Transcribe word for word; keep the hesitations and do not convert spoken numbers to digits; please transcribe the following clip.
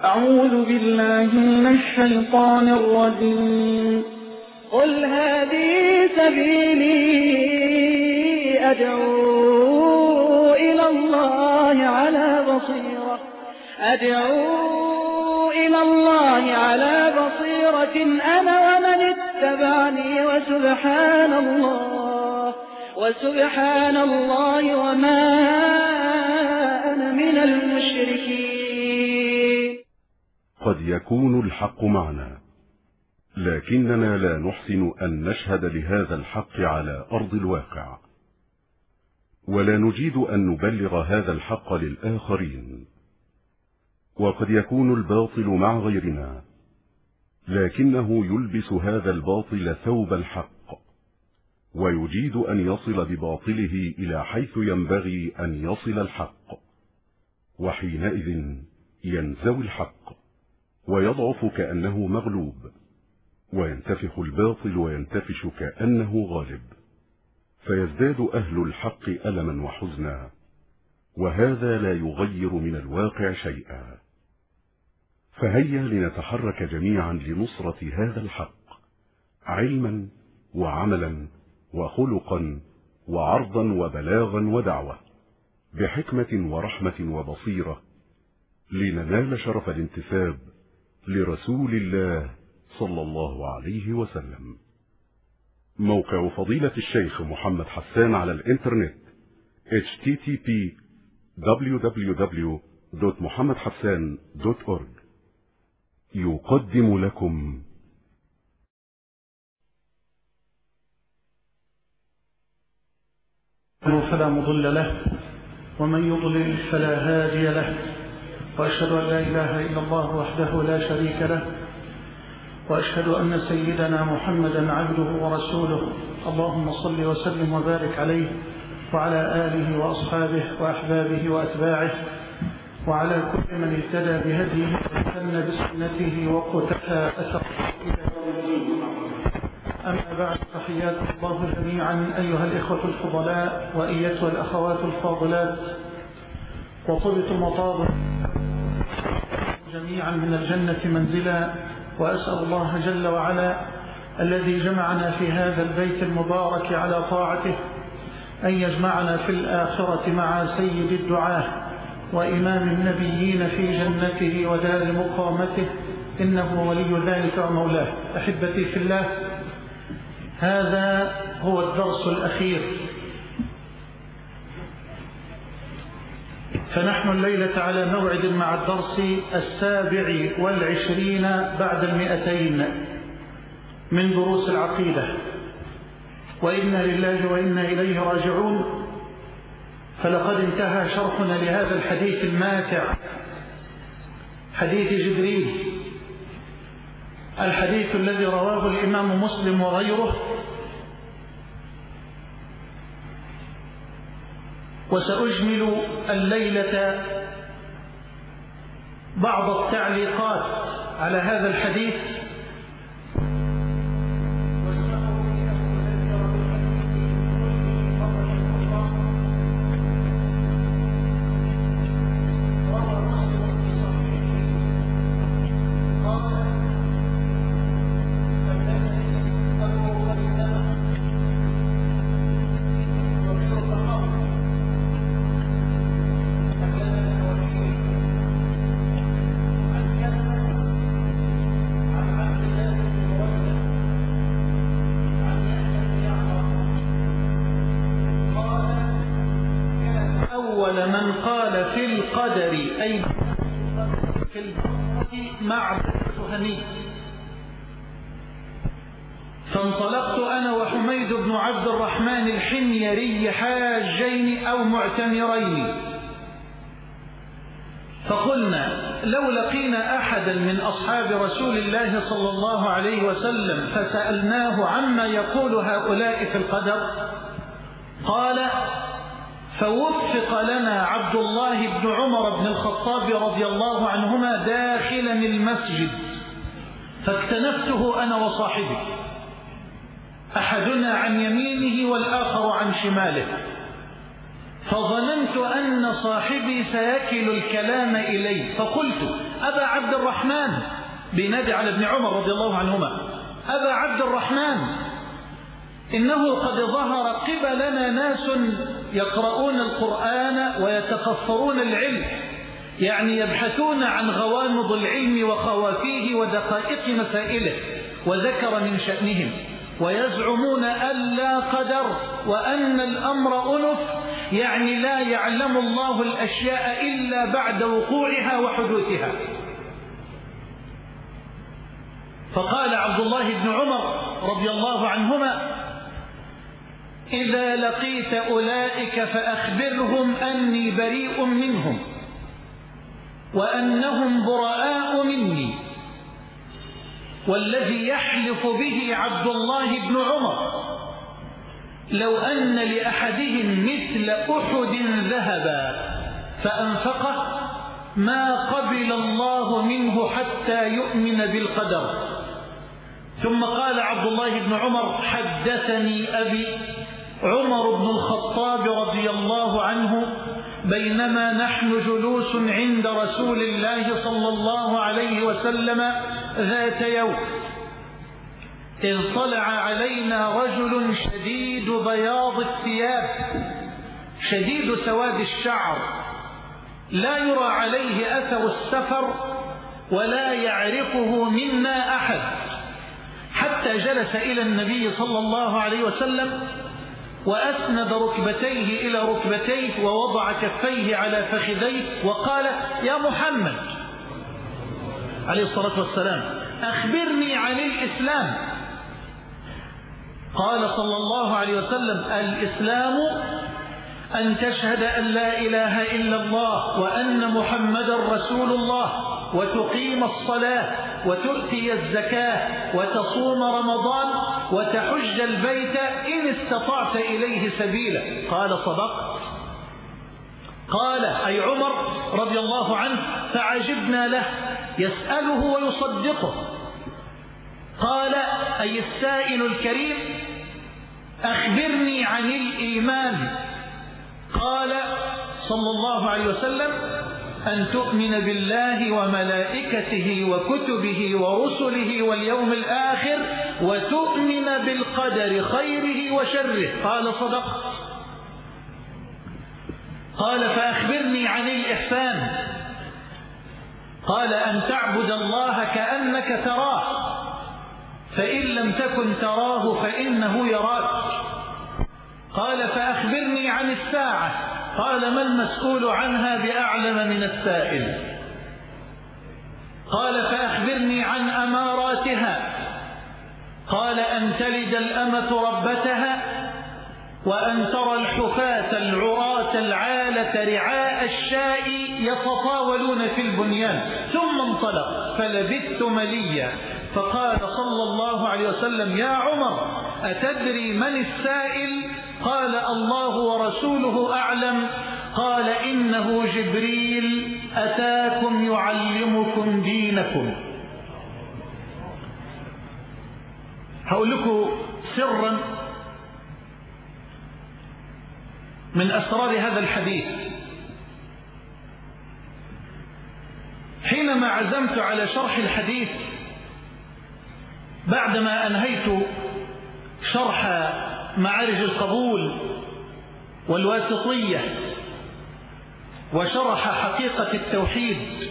أعوذ بالله من الشيطان الرجيم. قل هذه سبيلي أدعو إلى الله على بصيرة أدعو إلى الله على بصيرة أنا ومن اتبعني وسبحان الله وسبحان الله وما أنا من المشركين. قد يكون الحق معنا، لكننا لا نحسن أن نشهد لهذا الحق على أرض الواقع، ولا نجيد أن نبلغ هذا الحق للآخرين. وقد يكون الباطل مع غيرنا، لكنه يلبس هذا الباطل ثوب الحق، ويجيد أن يصل بباطله إلى حيث ينبغي أن يصل الحق، وحينئذ ينزوي الحق ويضعف كأنه مغلوب، وينتفخ الباطل وينتفش كأنه غالب، فيزداد أهل الحق ألما وحزنا، وهذا لا يغير من الواقع شيئا. فهيا لنتحرك جميعا لنصرة هذا الحق، علما وعملا وخلقا وعرضا وبلاغا ودعوة، بحكمة ورحمة وبصيرة، لننال شرف الانتساب لرسول الله صلى الله عليه وسلم. موقع فضيلة الشيخ محمد حسان على الانترنت إتش تي تي بي دبليو دبليو دبليو دوت محمد حسان دوت أورج يقدم لكم فلا مضل له ومن يضلل فلا هادي له، وأشهد أن لا إله إلا الله وحده لا شريك له، وأشهد أن سيدنا محمدا عبده ورسوله. اللهم صل وسلم وبارك عليه وعلى آله وأصحابه وأحبابه وأتباعه وعلى كل من اهتدى بهديه واستنى بسنته وقتفى أثره إلى يوم الدين. أما بعد، تحياكم الله جميعا أيها الإخوة الفضلاء وأيتها الأخوات الفاضلات، وطبتم وطاب جميعا من الجنة منزلا. وأسأل الله جل وعلا الذي جمعنا في هذا البيت المبارك على طاعته أن يجمعنا في الآخرة مع سيد الدعاة وإمام النبيين في جنته ودار مقامته، إنه ولي ذلك ومولاه. أحبتي في الله، هذا هو الدرس الأخير، فنحن الليلة على موعد مع الدرس السابع والعشرين بعد المئتين من دروس العقيدة، وإنا لله وإنا إليه راجعون. فلقد انتهى شرحنا لهذا الحديث الماتع، حديث جبريل، الحديث الذي رواه الإمام مسلم وغيره. وسأجمل الليلة بعض التعليقات على هذا الحديث، من قال في القدر أي في القدر مع السهمي. فانطلقت أنا وحميد بن عبد الرحمن الحميري حاجين أو معتمرين، فقلنا لو لقينا أحدا من أصحاب رسول الله صلى الله عليه وسلم فسألناه عما يقول هؤلاء في القدر، قال: فوفق لنا عبد الله بن عمر بن الخطاب رضي الله عنهما داخلا المسجد، فاكتنفته أنا وصاحبي، أحدنا عن يمينه والآخر عن شماله، فظننت أن صاحبي سيكل الكلام إلي، فقلت: أبا عبد الرحمن، بينادي على ابن عمر رضي الله عنهما: أبا عبد الرحمن، إنه قد ظهر قبلنا ناس يقرؤون القرآن ويتقفرون العلم، يعني يبحثون عن غوامض العلم وخوافيه ودقائق مسائله، وذكر من شأنهم، ويزعمون أن لا قدر وأن الأمر أنف، يعني لا يعلم الله الأشياء إلا بعد وقوعها وحدوثها. فقال عبد الله بن عمر رضي الله عنهما: إذا لقيت أولئك فأخبرهم أني بريء منهم وأنهم براء مني، والذي يحلف به عبد الله بن عمر لو أن لأحدهم مثل أحد ذهبا فأنفقه ما قبل الله منه حتى يؤمن بالقدر. ثم قال عبد الله بن عمر: حدثني أبي عمر بن الخطاب رضي الله عنه بينما نحن جلوس عند رسول الله صلى الله عليه وسلم ذات يوم، إذ طلع علينا رجل شديد بياض الثياب شديد سواد الشعر، لا يرى عليه أثر السفر ولا يعرفه منا أحد، حتى جلس إلى النبي صلى الله عليه وسلم وأسند ركبتيه إلى ركبتيه ووضع كفيه على فخذيه وقال: يا محمد عليه الصلاة والسلام، أخبرني عن الإسلام. قال صلى الله عليه وسلم: الإسلام أن تشهد أن لا إله إلا الله وأن محمدا رسول الله، وتقيم الصلاة، وتؤتي الزكاة، وتصوم رمضان، وتحج البيت إن استطعت إليه سبيلا. قال: صدقت. قال أي عمر رضي الله عنه: فعجبنا له، يسأله ويصدقه. قال أي السائل الكريم: أخبرني عن الإيمان. قال صلى الله عليه وسلم: أن تؤمن بالله وملائكته وكتبه ورسله واليوم الآخر، وتؤمن بالقدر خيره وشره. قال: صدقت. قال: فأخبرني عن الإحسان. قال: أن تعبد الله كأنك تراه، فإن لم تكن تراه فإنه يراك. قال: فأخبرني عن الساعة. قال: ما المسؤول عنها بأعلم من السائل. قال: فأخبرني عن أماراتها. قال: أن تلد الأمة ربتها، وأن ترى الحفاة العراة العالة رعاء الشاء يتطاولون في البنيان. ثم انطلق فلبثت مليا، فقال صلى الله عليه وسلم: يا عمر، أتدري من السائل؟ قال: الله ورسوله أعلم. قال: إنه جبريل أتاكم يعلمكم دينكم. هقول لكم سرا من أسرار هذا الحديث. حينما عزمت على شرح الحديث بعدما أنهيت شرح معارج القبول والواسطية وشرح حقيقة التوحيد